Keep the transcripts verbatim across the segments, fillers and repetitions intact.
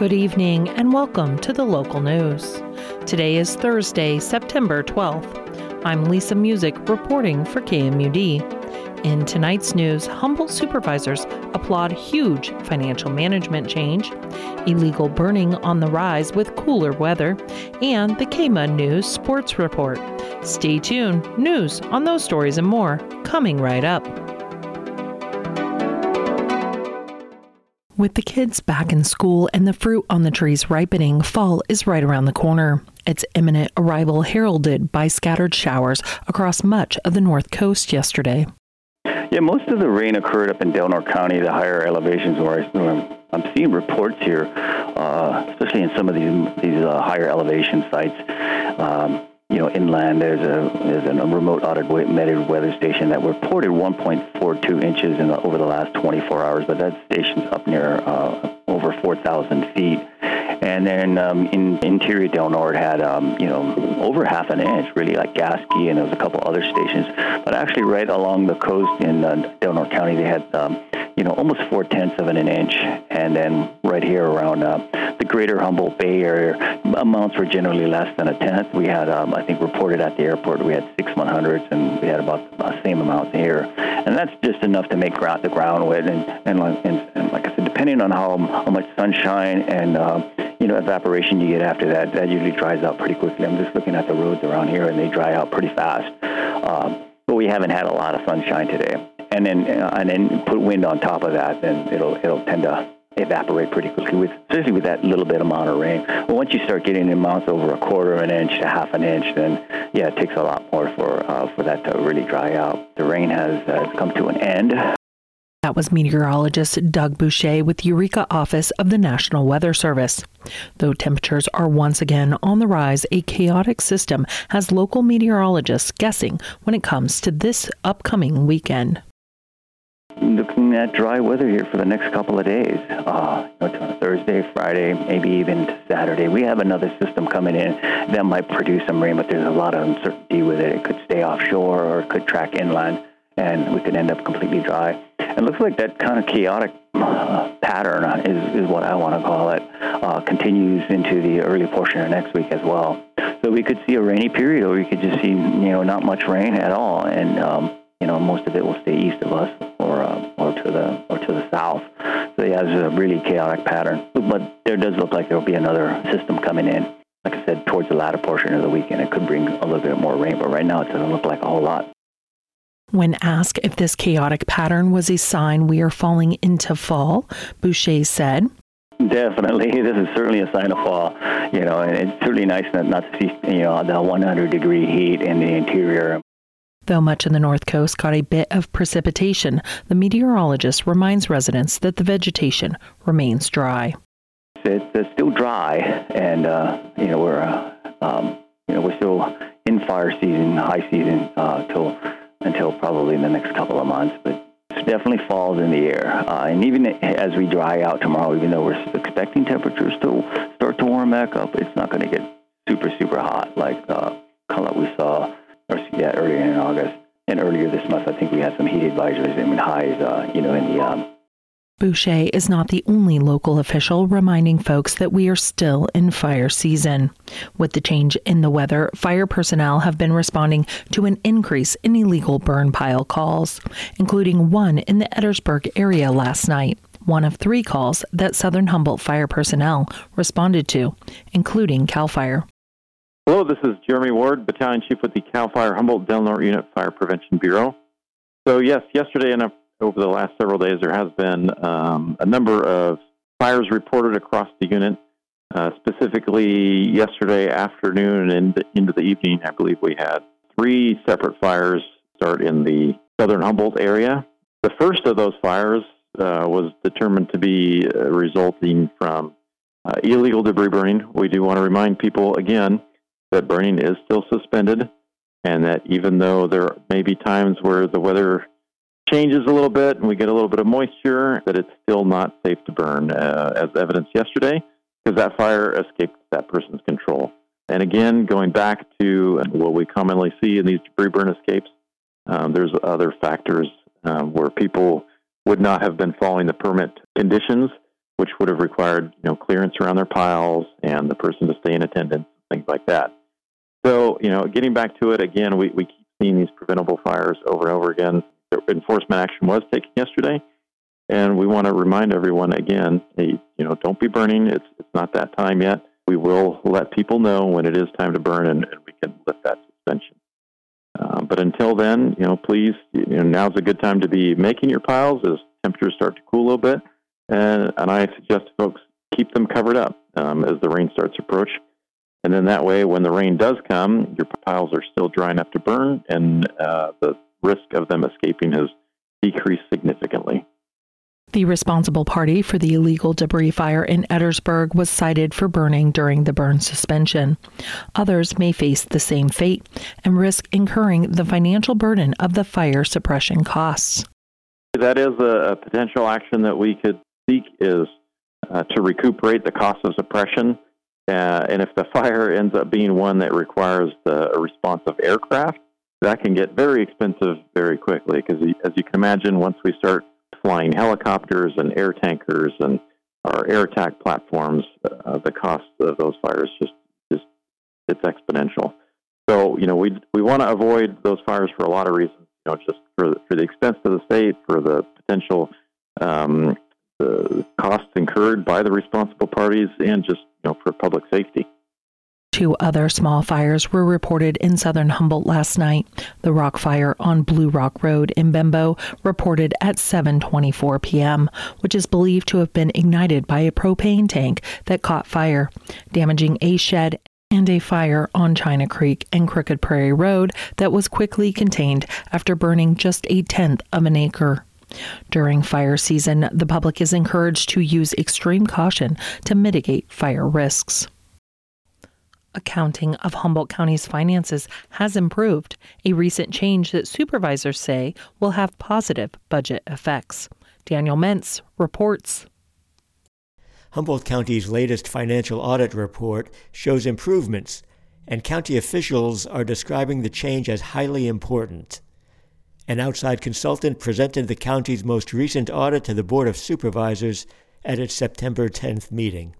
Good evening and welcome to the local news. Today is Thursday, September twelfth. I'm Lisa Music reporting for K M U D. In tonight's news, Humboldt supervisors applaud huge financial management change, illegal burning on the rise with cooler weather, and the K M U D News Sports Report. Stay tuned. News on those stories and more coming right up. With the kids back in school and the fruit on the trees ripening, fall is right around the corner. Its imminent arrival heralded by scattered showers across much of the North Coast yesterday. Yeah, most of the rain occurred up in Delnor County, the higher elevations where I, I'm seeing reports here, uh, especially in some of these these uh, higher elevation sites. Um, you know, inland, there's a there's a remote automated weather station that reported one point four two inches in the, over the last twenty-four hours, but that station's up near uh, over four thousand feet. And then um, in interior Delnor, it had, um, you know, over half an inch, really, like Gasky, and there was a couple other stations. But actually right along the coast in uh, Delnor County, they had, um, you know, almost four-tenths of an inch. And then right here around uh, the greater Humboldt Bay area, amounts were generally less than a tenth. We had, um, I think, reported at the airport, we had six one-hundredths, and we had about the same amount here. And that's just enough to make ground, the ground wet. And, and, and, and like I said, depending on how, how much sunshine and, uh, you know, evaporation you get after that, that usually dries out pretty quickly. I'm just looking at the roads around here, and they dry out pretty fast. Um, but we haven't had a lot of sunshine today. And then uh, and then put wind on top of that, then it'll it'll tend to evaporate pretty quickly, with, especially with that little bit amount of rain. But once you start getting amounts over a quarter of an inch to half an inch, then, yeah, it takes a lot more for uh, for that to really dry out. The rain has uh, come to an end. That was meteorologist Doug Boucher with the Eureka office of the National Weather Service. Though temperatures are once again on the rise, a chaotic system has local meteorologists guessing when it comes to this upcoming weekend. Looking at dry weather here for the next couple of days, uh, you know, to Thursday, Friday, maybe even to Saturday. We have another system coming in that might produce some rain, but there's a lot of uncertainty with it. It could stay offshore or it could track inland, and we could end up completely dry. It looks like that kind of chaotic uh, pattern is, is what I want to call it, uh, continues into the early portion of next week as well. So we could see a rainy period, or we could just see, you know, not much rain at all, and um, you know, most of it will stay east of us or uh, or to the or to the south. So yeah, it's a really chaotic pattern. But there does look like there will be another system coming in. Like I said, towards the latter portion of the weekend, it could bring a little bit more rain, but right now it doesn't look like a whole lot. When asked if this chaotic pattern was a sign we are falling into fall, Boucher said, "Definitely, this is certainly a sign of fall. You know, and it's certainly nice not, not to see, you know, the one hundred degree heat in the interior." Though much of the North Coast got a bit of precipitation, the meteorologist reminds residents that the vegetation remains dry. It's, it's still dry, and uh, you know we're uh, um, you know we're still in fire season, high season uh, till until probably the next couple of months. But it definitely falls in the air, uh, and even as we dry out tomorrow, even though we're expecting temperatures to start to warm back up, it's not going to get super super hot like uh, like we saw. Or, yeah, earlier in August, and earlier this month, I think we had some heat advisories and highs, uh, you know, in the. Um... Boucher is not the only local official reminding folks that we are still in fire season. With the change in the weather, fire personnel have been responding to an increase in illegal burn pile calls, including one in the Edwardsburg area last night. One of three calls that Southern Humboldt fire personnel responded to, including CAL FIRE. Hello, this is Jeremy Ward, Battalion Chief with the CAL FIRE Humboldt Delnor Unit Fire Prevention Bureau. So yes, yesterday and over the last several days, there has been um, a number of fires reported across the unit. Uh, specifically, yesterday afternoon and into the evening, I believe we had three separate fires start in the Southern Humboldt area. The first of those fires uh, was determined to be uh, resulting from uh, illegal debris burning. We do want to remind people again that burning is still suspended, and that even though there may be times where the weather changes a little bit and we get a little bit of moisture, that it's still not safe to burn, uh, as evidenced yesterday, because that fire escaped that person's control. And again, going back to what we commonly see in these debris burn escapes, um, there's other factors um, where people would not have been following the permit conditions, which would have required, you know, clearance around their piles and the person to stay in attendance, things like that. So, you know, getting back to it again, we, we keep seeing these preventable fires over and over again. The enforcement action was taken yesterday, and we want to remind everyone again, hey, you know, don't be burning. It's it's not that time yet. We will let people know when it is time to burn, and, and we can lift that suspension. Uh, but until then, you know, please, you know, now's a good time to be making your piles as temperatures start to cool a little bit. And, and I suggest folks keep them covered up um, as the rain starts to approach. And then that way, when the rain does come, your piles are still dry enough to burn, and uh, the risk of them escaping has decreased significantly. The responsible party for the illegal debris fire in Edwardsburg was cited for burning during the burn suspension. Others may face the same fate and risk incurring the financial burden of the fire suppression costs. That is a, a potential action that we could seek, is uh, to recuperate the cost of suppression. Uh, and if the fire ends up being one that requires the response of aircraft, that can get very expensive very quickly, because as you can imagine, once we start flying helicopters and air tankers and our air attack platforms, uh, the cost of those fires just, just it's exponential. So, you know, we we want to avoid those fires for a lot of reasons. You know, just for for the expense to the state, for the potential um, the costs incurred by the responsible parties, and just, you know, for public safety. Two other small fires were reported in southern Humboldt last night. The Rock Fire on Blue Rock Road in Bembo reported at seven twenty-four p.m., which is believed to have been ignited by a propane tank that caught fire, damaging a shed, and a fire on China Creek and Crooked Prairie Road that was quickly contained after burning just a tenth of an acre. During fire season, the public is encouraged to use extreme caution to mitigate fire risks. Accounting of Humboldt County's finances has improved, a recent change that supervisors say will have positive budget effects. Daniel Mentz reports. Humboldt County's latest financial audit report shows improvements, and county officials are describing the change as highly important. An outside consultant presented the county's most recent audit to the Board of Supervisors at its September tenth meeting.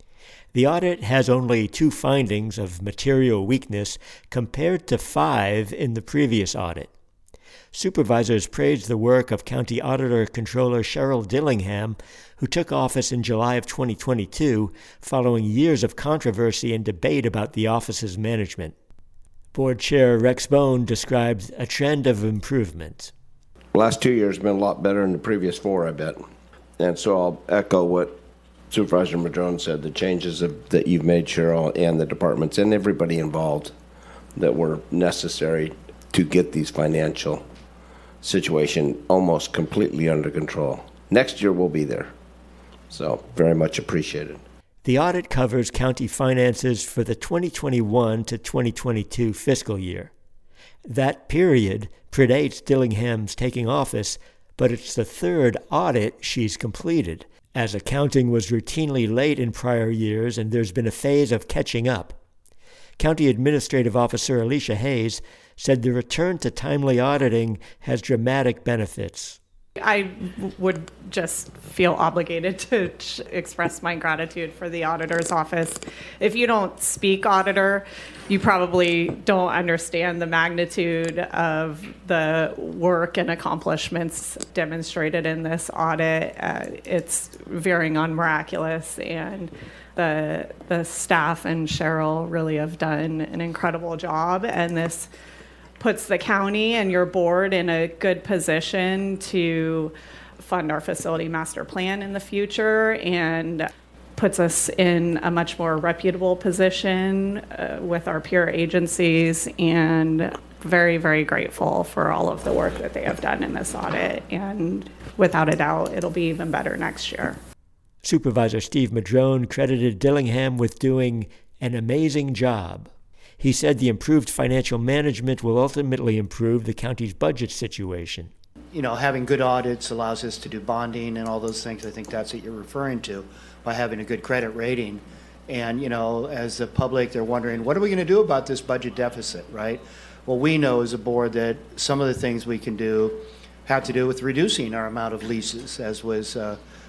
The audit has only two findings of material weakness compared to five in the previous audit. Supervisors praised the work of County Auditor Controller Cheryl Dillingham, who took office in July of twenty twenty-two following years of controversy and debate about the office's management. Board Chair Rex Bone described a trend of improvement. The last two years have been a lot better than the previous four, I bet. And so I'll echo what Supervisor Madrone said, the changes of, that you've made, Cheryl, and the departments and everybody involved that were necessary to get these financial situation almost completely under control. Next year we'll be there. So very much appreciated. The audit covers county finances for the twenty twenty-one to twenty twenty-two fiscal year. That period predates Dillingham's taking office, but it's the third audit she's completed, as accounting was routinely late in prior years and there's been a phase of catching up. County Administrative Officer Alicia Hayes said the return to timely auditing has dramatic benefits. I would just feel obligated to express my gratitude for the auditor's office. If you don't speak auditor, you probably don't understand the magnitude of the work and accomplishments demonstrated in this audit. Uh, it's veering on miraculous, and the the staff and Cheryl really have done an incredible job, and this puts the county and your board in a good position to fund our facility master plan in the future, and puts us in a much more reputable position uh, with our peer agencies, and very, very grateful for all of the work that they have done in this audit. And without a doubt, it'll be even better next year. Supervisor Steve Madrone credited Dillingham with doing an amazing job. He said the improved financial management will ultimately improve the county's budget situation. You know, having good audits allows us to do bonding and all those things. I think that's what you're referring to by having a good credit rating. And, you know, as the public, they're wondering, what are we going to do about this budget deficit, right? Well, we know as a board that some of the things we can do have to do with reducing our amount of leases, as was uh,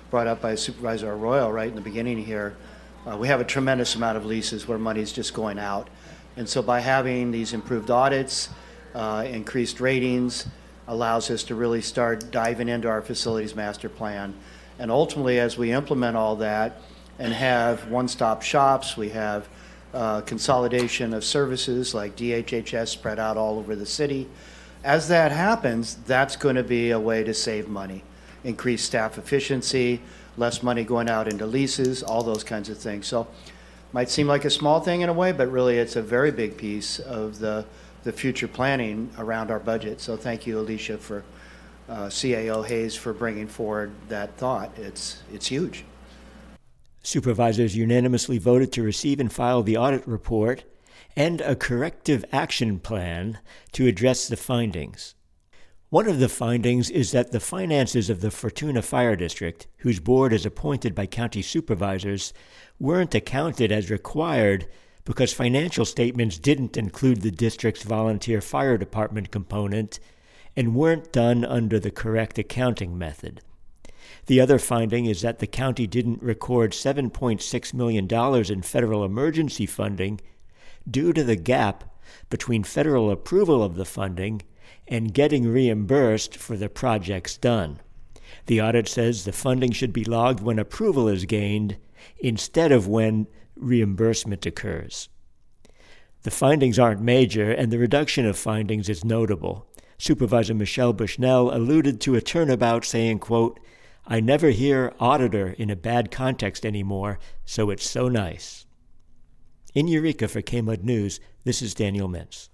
brought up by Supervisor Arroyo right in the beginning here, uh, we have a tremendous amount of leases where money's just going out. And so by having these improved audits, uh, increased ratings, allows us to really start diving into our facilities master plan. And ultimately, as we implement all that and have one-stop shops, we have uh, consolidation of services like D H H S spread out all over the city. As that happens, that's going to be a way to save money, increase staff efficiency, less money going out into leases, all those kinds of things. So might seem like a small thing in a way, but really it's a very big piece of the, the future planning around our budget. So thank you, Alicia, for uh, C A O Hayes for bringing forward that thought. It's, it's huge. Supervisors unanimously voted to receive and file the audit report and a corrective action plan to address the findings. One of the findings is that the finances of the Fortuna Fire District, whose board is appointed by county supervisors, weren't accounted as required because financial statements didn't include the district's volunteer fire department component and weren't done under the correct accounting method. The other finding is that the county didn't record seven point six million dollars in federal emergency funding due to the gap between federal approval of the funding and getting reimbursed for the projects done. The audit says the funding should be logged when approval is gained instead of when reimbursement occurs. The findings aren't major, and the reduction of findings is notable. Supervisor Michelle Bushnell alluded to a turnabout saying, quote, "I never hear auditor in a bad context anymore, so it's so nice." In Eureka for K M U D News, this is Daniel Mintz.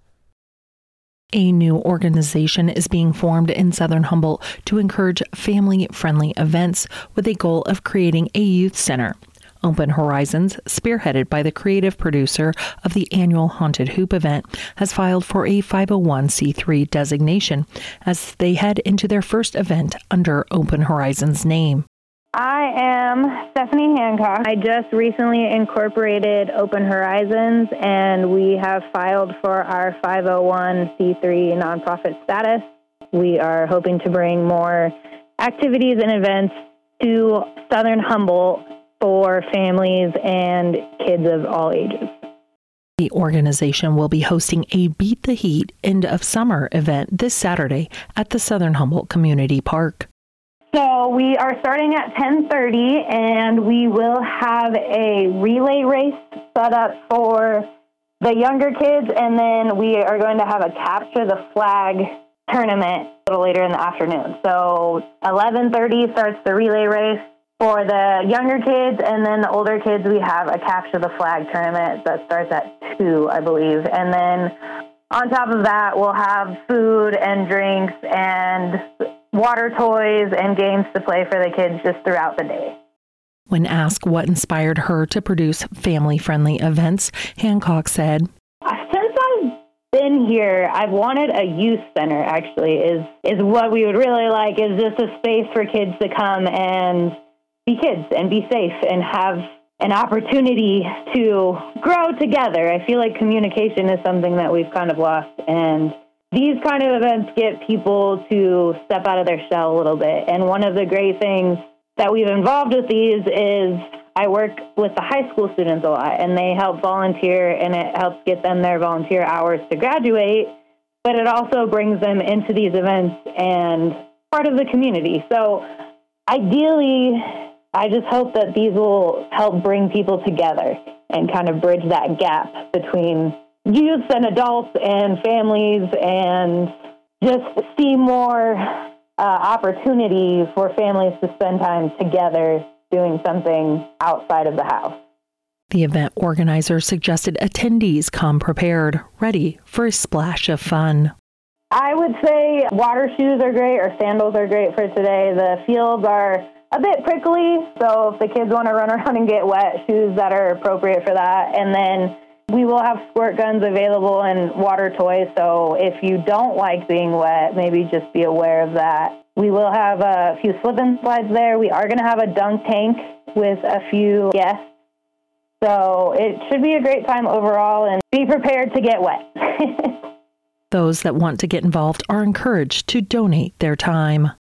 A new organization is being formed in Southern Humboldt to encourage family-friendly events with a goal of creating a youth center. Open Horizons, spearheaded by the creative producer of the annual Haunted Hoop event, has filed for a five oh one c three designation as they head into their first event under Open Horizons' name. I am Stephanie Hancock. I just recently incorporated Open Horizons, and we have filed for our five oh one c three nonprofit status. We are hoping to bring more activities and events to Southern Humboldt for families and kids of all ages. The organization will be hosting a Beat the Heat End of Summer event this Saturday at the Southern Humboldt Community Park. So we are starting at ten thirty, and we will have a relay race set up for the younger kids, and then we are going to have a Capture the Flag tournament a little later in the afternoon. So eleven thirty starts the relay race for the younger kids, and then the older kids, we have a Capture the Flag tournament that starts at two, I believe. And then on top of that, we'll have food and drinks and water toys and games to play for the kids just throughout the day. When asked what inspired her to produce family-friendly events, Hancock said, "Since I've been here, I've wanted a youth center, actually, is, is what we would really like, is just a space for kids to come and be kids and be safe and have an opportunity to grow together. I feel like communication is something that we've kind of lost, and these kind of events get people to step out of their shell a little bit. And one of the great things that we've involved with these is I work with the high school students a lot, and they help volunteer, and it helps get them their volunteer hours to graduate, but it also brings them into these events and part of the community. So ideally, I just hope that these will help bring people together and kind of bridge that gap between youth and adults and families, and just see more uh, opportunity for families to spend time together doing something outside of the house. The event organizer suggested attendees come prepared, ready for a splash of fun. I would say water shoes are great, or sandals are great for today. The fields are a bit prickly, so if the kids want to run around and get wet, shoes that are appropriate for that. And then we will have squirt guns available and water toys, so if you don't like being wet, maybe just be aware of that. We will have a few slip and slides there. We are going to have a dunk tank with a few guests. So it should be a great time overall, and be prepared to get wet. Those that want to get involved are encouraged to donate their time.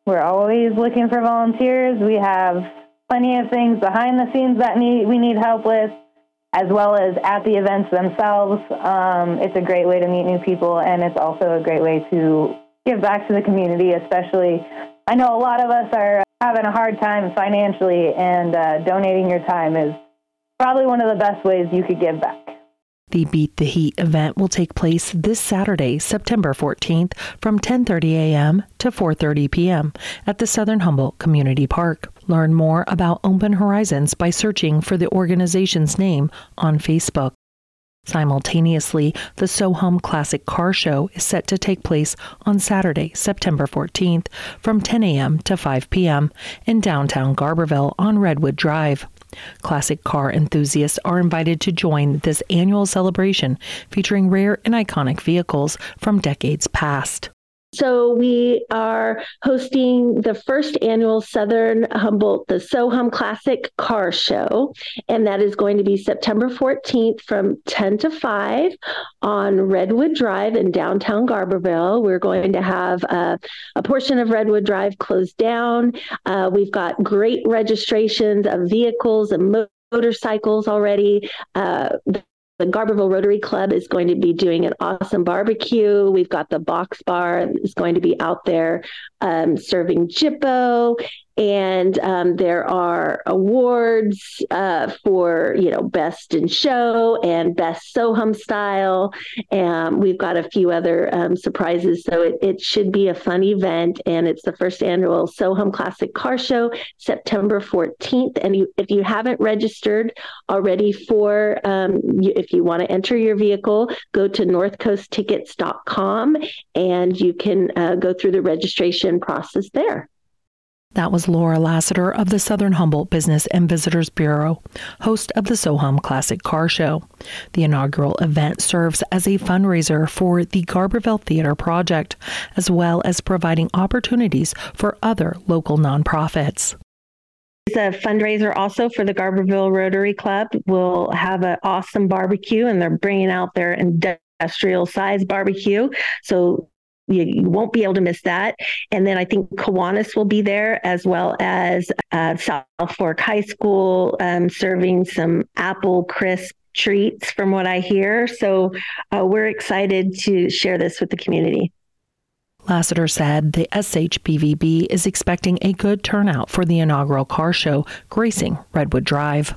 We're always looking for volunteers. We have plenty of things behind the scenes that need, we need help with, as well as at the events themselves. Um, it's a great way to meet new people, and it's also a great way to give back to the community, especially. I know a lot of us are having a hard time financially, and uh, donating your time is probably one of the best ways you could give back. The Beat the Heat event will take place this Saturday, September fourteenth, from ten thirty a.m. to four thirty p.m. at the Southern Humboldt Community Park. Learn more about Open Horizons by searching for the organization's name on Facebook. Simultaneously, the SoHum Classic Car Show is set to take place on Saturday, September fourteenth, from ten a.m. to five p.m. in downtown Garberville on Redwood Drive. Classic car enthusiasts are invited to join this annual celebration featuring rare and iconic vehicles from decades past. So we are hosting the first annual Southern Humboldt, the SoHum Classic Car Show, and that is going to be September fourteenth from ten to five on Redwood Drive in downtown Garberville. We're going to have uh, a portion of Redwood Drive closed down. Uh, we've got great registrations of vehicles and mo- motorcycles already. Uh, The Garberville Rotary Club is going to be doing an awesome barbecue. We've got the Box Bar is going to be out there um, serving Jippo. And um, there are awards uh, for, you know, best in show and best SoHum style. And we've got a few other um, surprises. So it, it should be a fun event. And it's the first annual SoHum Classic Car Show, September fourteenth. And you, if you haven't registered already for, um, you, if you want to enter your vehicle, go to north coast tickets dot com and you can uh, go through the registration process there. That was Laura Lassiter of the Southern Humboldt Business and Visitors Bureau, host of the SoHum Classic Car Show. The inaugural event serves as a fundraiser for the Garberville Theater Project, as well as providing opportunities for other local nonprofits. It's a fundraiser also for the Garberville Rotary Club. We'll have an awesome barbecue, and they're bringing out their industrial size barbecue. So You, you won't be able to miss that. And then I think Kiwanis will be there, as well as uh, South Fork High School um, serving some apple crisp treats from what I hear. So uh, we're excited to share this with the community. Lassiter said the S H B V B is expecting a good turnout for the inaugural car show gracing Redwood Drive.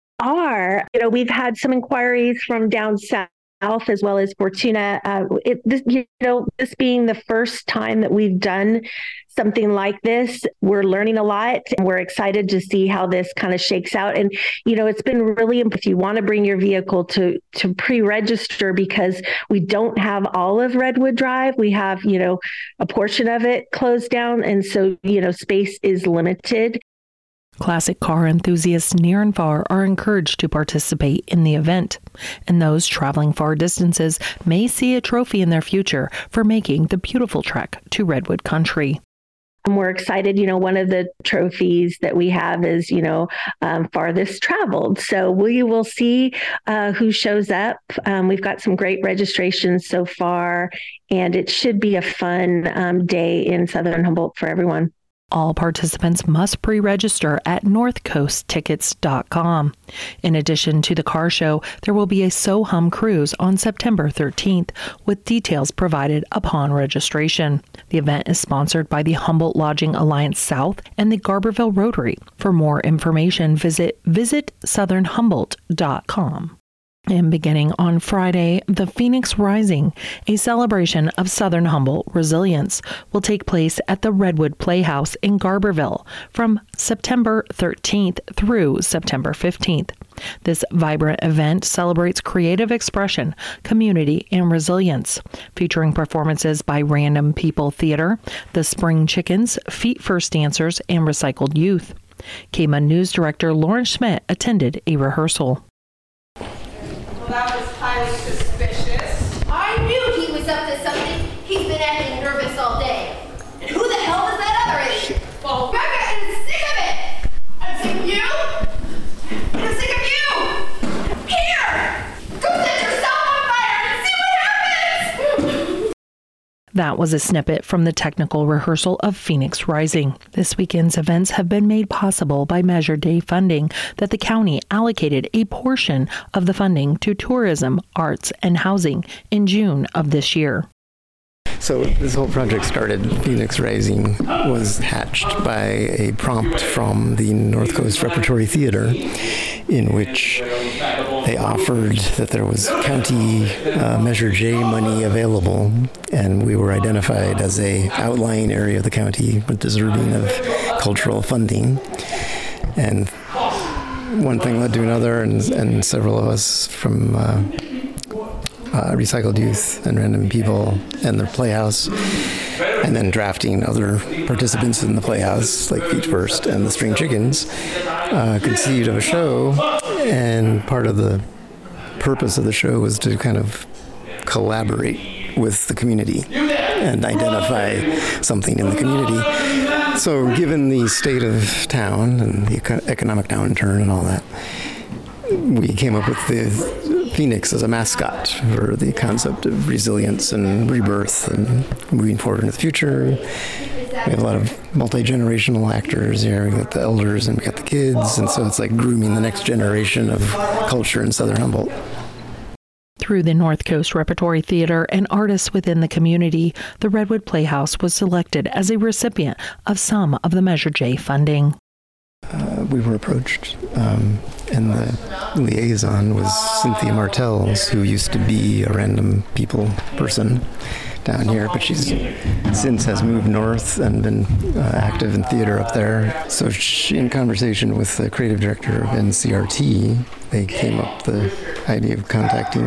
Are, you know, we've had some inquiries from down south, as well as Fortuna. Uh, it, this, you know, this being the first time that we've done something like this, we're learning a lot, and we're excited to see how this kind of shakes out. And, you know, it's been really, if you want to bring your vehicle to, to pre-register, because we don't have all of Redwood Drive. We have, you know, a portion of it closed down. And so, you know, space is limited. Classic car enthusiasts near and far are encouraged to participate in the event, and those traveling far distances may see a trophy in their future for making the beautiful trek to Redwood Country. And we're excited. You know, one of the trophies that we have is, you know, um, farthest traveled. So we will see uh, who shows up. Um, we've got some great registrations so far, and it should be a fun um, day in Southern Humboldt for everyone. All participants must pre-register at north coast tickets dot com. In addition to the car show, there will be a SoHum cruise on September thirteenth, with details provided upon registration. The event is sponsored by the Humboldt Lodging Alliance South and the Garberville Rotary. For more information, visit visit southern humboldt dot com. And beginning on Friday, the Phoenix Rising, a celebration of Southern Humboldt resilience, will take place at the Redwood Playhouse in Garberville from September thirteenth through September fifteenth. This vibrant event celebrates creative expression, community, and resilience, featuring performances by Random People Theater, the Spring Chickens, Feet First Dancers, and Recycled Youth. K M U N News Director Lauren Schmidt attended a rehearsal. That was highly suspicious. I knew he was up to something. He's been acting nervous all day. And who the hell is that other idiot? Well, Becca is sick of it. I'm sick of you. I'm sick of you. Here! Go set yourself on fire and see what happens! That was a snippet from the technical rehearsal of Phoenix Rising. This weekend's events have been made possible by Measure J funding that the county allocated a portion of the funding to tourism, arts, and housing in June of this year. So this whole project started, Phoenix Rising was hatched by a prompt from the North Coast Repertory Theater, in which they offered that there was county uh, Measure J money available, and we were identified as a outlying area of the county deserving of cultural funding. And one thing led to another, and, and several of us from uh, Uh, Recycled Youth and Random People and the Playhouse, and then drafting other participants in the Playhouse, like Feet First and the String Chickens, uh, conceived of a show, and part of the purpose of the show was to kind of collaborate with the community and identify something in the community. So given the state of town and the eco- economic downturn and all that, we came up with the Phoenix as a mascot for the concept of resilience and rebirth and moving forward in the future. We have a lot of multi-generational actors here. We got the elders and we got the kids, and so it's like grooming the next generation of culture in Southern Humboldt. Through the North Coast Repertory Theater and artists within the community, the Redwood Playhouse was selected as a recipient of some of the Measure J funding. Uh, we were approached, um, and the liaison was Cynthia Martels, who used to be a Random People person down here, but she's since has moved north and been uh, active in theater up there. So she, in conversation with the creative director of N C R T, they came up with the idea of contacting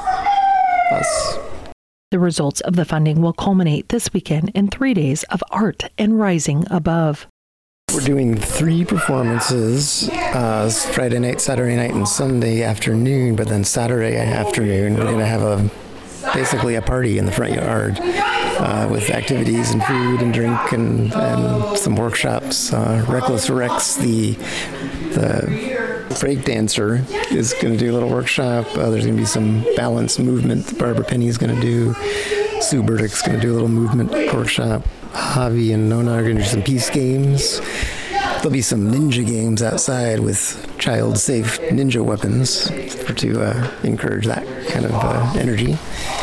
us. The results of the funding will culminate this weekend in three days of art and rising above. We're doing three performances, uh, Friday night, Saturday night, and Sunday afternoon, but then Saturday afternoon we're going to have a basically a party in the front yard uh, with activities and food and drink and, and some workshops. Uh, Reckless Rex, the the break dancer, is going to do a little workshop. Uh, there's going to be some balance movement that Barbara Penny is going to do. Sue Burdick's going to do a little movement workshop. Javi and Nona are going to do some peace games. There'll be some ninja games outside with child-safe ninja weapons for, to uh, encourage that kind of uh, energy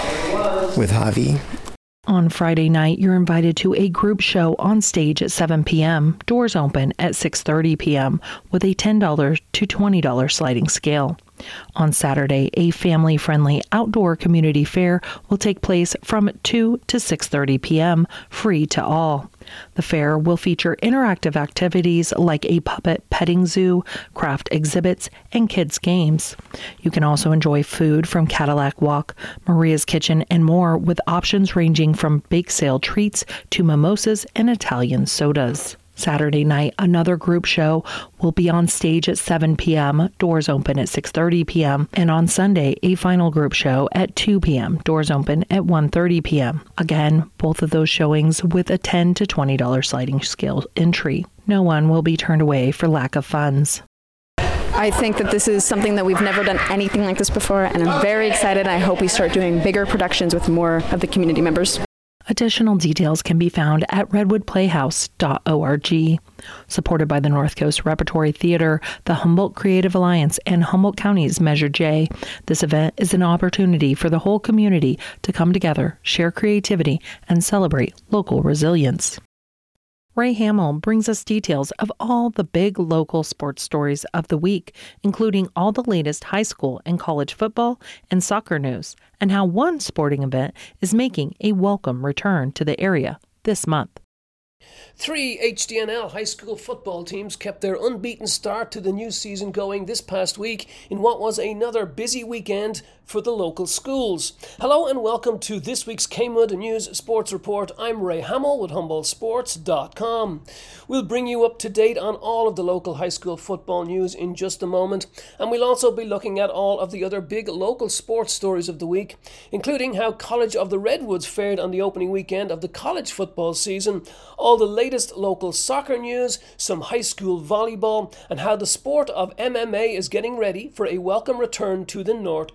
with Javi. On Friday night, you're invited to a group show on stage at seven p.m., doors open at six thirty p.m., with a ten dollars to twenty dollars sliding scale. On Saturday, a family-friendly outdoor community fair will take place from two to six thirty p.m., free to all. The fair will feature interactive activities like a puppet petting zoo, craft exhibits, and kids' games. You can also enjoy food from Cadillac Walk, Maria's Kitchen, and more, with options ranging from bake sale treats to mimosas and Italian sodas. Saturday night, another group show will be on stage at seven p.m., doors open at six thirty p.m., and on Sunday, a final group show at two p.m., doors open at one thirty p.m. Again, both of those showings with a ten to twenty dollars sliding scale entry. No one will be turned away for lack of funds. I think that this is something that we've never done anything like this before, and I'm very excited. I hope we start doing bigger productions with more of the community members. Additional details can be found at redwood playhouse dot org. Supported by the North Coast Repertory Theater, the Humboldt Creative Alliance, and Humboldt County's Measure J, this event is an opportunity for the whole community to come together, share creativity, and celebrate local resilience. Ray Hamill brings us details of all the big local sports stories of the week, including all the latest high school and college football and soccer news, and how one sporting event is making a welcome return to the area this month. Three H D N L high school football teams kept their unbeaten start to the new season going this past week in what was another busy weekend for the local schools. Hello and welcome to this week's Kmud News Sports Report. I'm Ray Hamill with Humboldt Sports dot com. We'll bring you up to date on all of the local high school football news in just a moment, and we'll also be looking at all of the other big local sports stories of the week, including how College of the Redwoods fared on the opening weekend of the college football season, all the latest local soccer news, some high school volleyball, and how the sport of M M A is getting ready for a welcome return to the North Coast.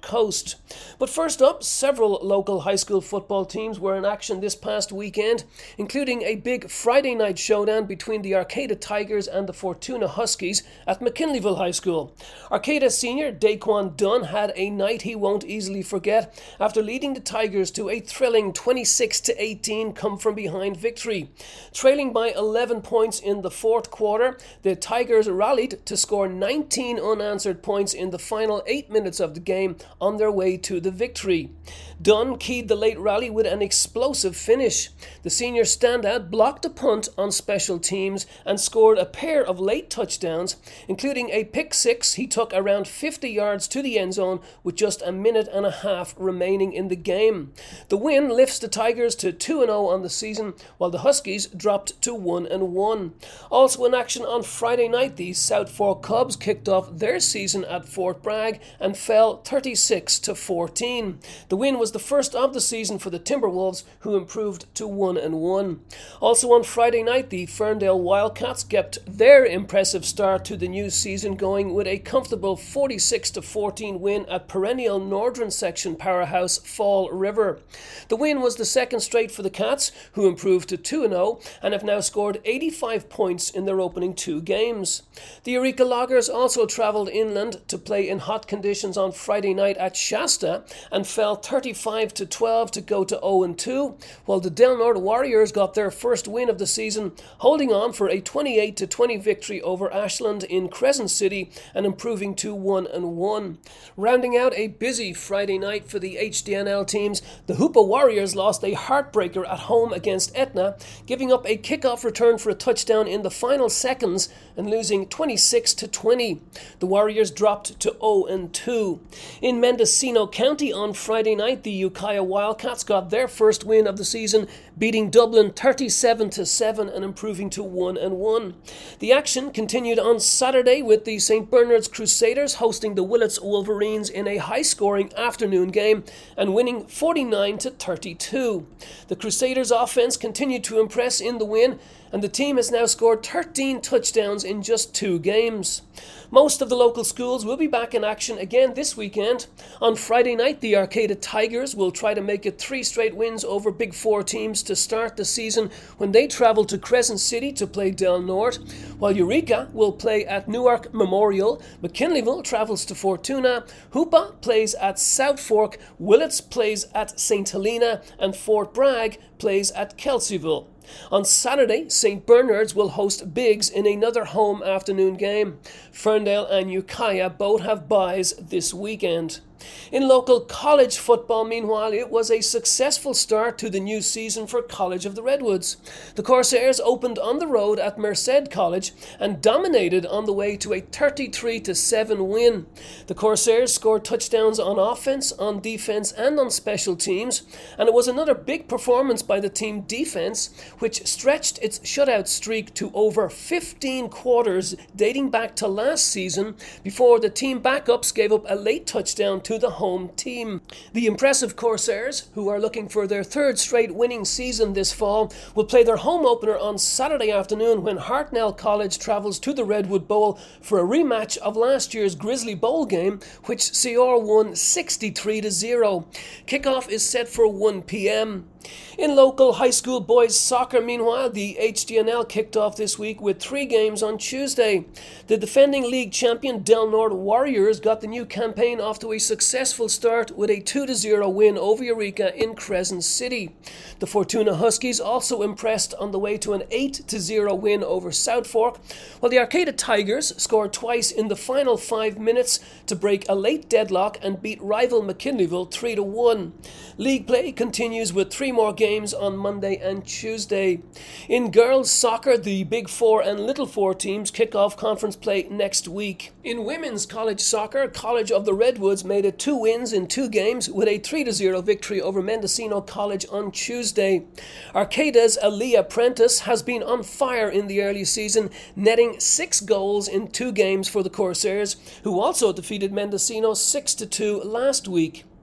August. But first up, several local high school football teams were in action this past weekend, including a big Friday night showdown between the Arcata Tigers and the Fortuna Huskies at McKinleyville High School. Arcata senior Daquan Dunn had a night he won't easily forget after leading the Tigers to a thrilling twenty-six to eighteen come-from-behind victory. Trailing by eleven points in the fourth quarter, the Tigers rallied to score nineteen unanswered points in the final eight minutes of the game on their way to the victory. Dunn keyed the late rally with an explosive finish. The senior standout blocked a punt on special teams and scored a pair of late touchdowns, including a pick six he took around fifty yards to the end zone with just a minute and a half remaining in the game. The win lifts the Tigers to two and oh on the season, while the Huskies dropped to one and one. Also in action on Friday night, the South Fork Cubs kicked off their season at Fort Bragg and fell thirty-six to fourteen. The win was the first of the season for the Timberwolves, who improved to one and one. Also on Friday night, the Ferndale Wildcats kept their impressive start to the new season going with a comfortable forty-six to fourteen win at perennial Northern Section powerhouse Fall River. The win was the second straight for the Cats, who improved to two and oh and have now scored eighty-five points in their opening two games. The Eureka Loggers also travelled inland to play in hot conditions on Friday night at Shasta and fell thirty-five to twelve to go to oh and two, while the Del Norte Warriors got their first win of the season, holding on for a twenty-eight to twenty victory over Ashland in Crescent City and improving to one and one. Rounding out a busy Friday night for the H D N L teams, the Hoopa Warriors lost a heartbreaker at home against Etna, giving up a kickoff return for a touchdown in the final seconds and losing twenty-six to twenty. The Warriors dropped to oh and two. In Mendocino County on Friday night, the Ukiah Wildcats got their first win of the season, beating Dublin thirty-seven to seven and improving to one and one. The action continued on Saturday with the Saint Bernard's Crusaders hosting the Willits Wolverines in a high-scoring afternoon game and winning forty-nine to thirty-two. The Crusaders' offense continued to impress in the win, and the team has now scored thirteen touchdowns in just two games. Most of the local schools will be back in action again this weekend. On Friday night, the Arcata Tigers will try to make it three straight wins over Big Four teams to start the season when they travel to Crescent City to play Del Norte, while Eureka will play at Newark Memorial, McKinleyville travels to Fortuna, Hoopa plays at South Fork, Willits plays at Saint Helena, and Fort Bragg plays at Kelseyville. On Saturday, Saint Bernard's will host Biggs in another home afternoon game. Ferndale and Ukiah both have byes this weekend. In local college football, meanwhile, it was a successful start to the new season for College of the Redwoods. The Corsairs opened on the road at Merced College and dominated on the way to a thirty-three to seven win. The Corsairs scored touchdowns on offense, on defense, and on special teams, and it was another big performance by the team defense, which stretched its shutout streak to over fifteen quarters dating back to last season before the team backups gave up a late touchdown to the home team. The impressive Corsairs, who are looking for their third straight winning season this fall, will play their home opener on Saturday afternoon when Hartnell College travels to the Redwood Bowl for a rematch of last year's Grizzly Bowl game, which C R won sixty-three to zero. Kickoff is set for one p.m. In local high school boys soccer, meanwhile, the H D N L kicked off this week with three games on Tuesday. The defending league champion Del Norte Warriors got the new campaign off to a successful start with a two to zero win over Eureka in Crescent City. The Fortuna Huskies also impressed on the way to an eight to zero win over South Fork, while the Arcata Tigers scored twice in the final five minutes to break a late deadlock and beat rival McKinleyville three to one. League play continues with three more games on Monday and Tuesday. In girls soccer, the Big Four and Little Four teams kick off conference play next week. In women's college soccer, College of the Redwoods made it two wins in two games with a three to zero victory over Mendocino College on Tuesday. Arcata's Aaliyah Prentice has been on fire in the early season, netting six goals in two games for the Corsairs, who also defeated Mendocino six to two last week.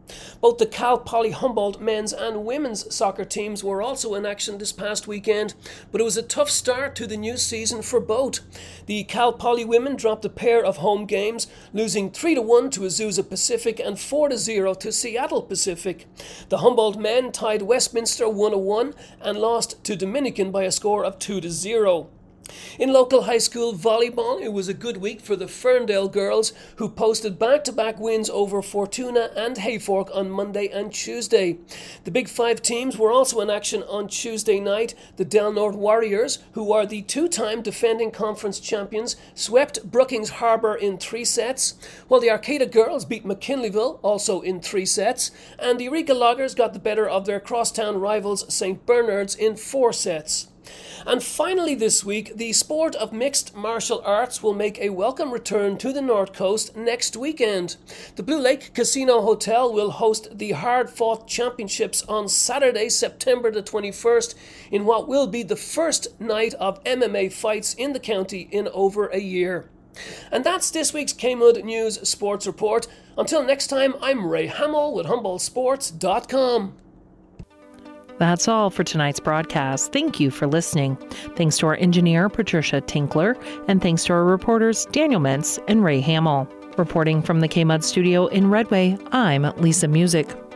Both the Cal Poly Humboldt men's and women's soccer teams were also in action this past weekend, but it was a tough start to the new season for both. The Cal Poly women dropped a pair of home games, losing three to one to Azusa Pacific and four to zero to Seattle Pacific. The Humboldt men tied Westminster one to one and lost to Dominican by a score of two to zero. In local high school volleyball, it was a good week for the Ferndale girls, who posted back-to-back wins over Fortuna and Hayfork on Monday and Tuesday. The Big Five teams were also in action on Tuesday night. The Del Norte Warriors, who are the two-time defending conference champions, swept Brookings Harbour in three sets, while the Arcata girls beat McKinleyville, also in three sets, and the Eureka Loggers got the better of their crosstown rivals Saint Bernard's in four sets. And finally this week, the sport of mixed martial arts will make a welcome return to the North Coast next weekend. The Blue Lake Casino Hotel will host the Hard Fought Championships on Saturday, September the twenty-first, in what will be the first night of M M A fights in the county in over a year. And that's this week's K M U D News Sports Report. Until next time, I'm Ray Hamill with Humboldt Sports dot com. That's all for tonight's broadcast. Thank you for listening. Thanks to our engineer, Patricia Tinkler, and thanks to our reporters, Daniel Mentz and Ray Hamill. Reporting from the K M U D studio in Redway, I'm Lisa Music.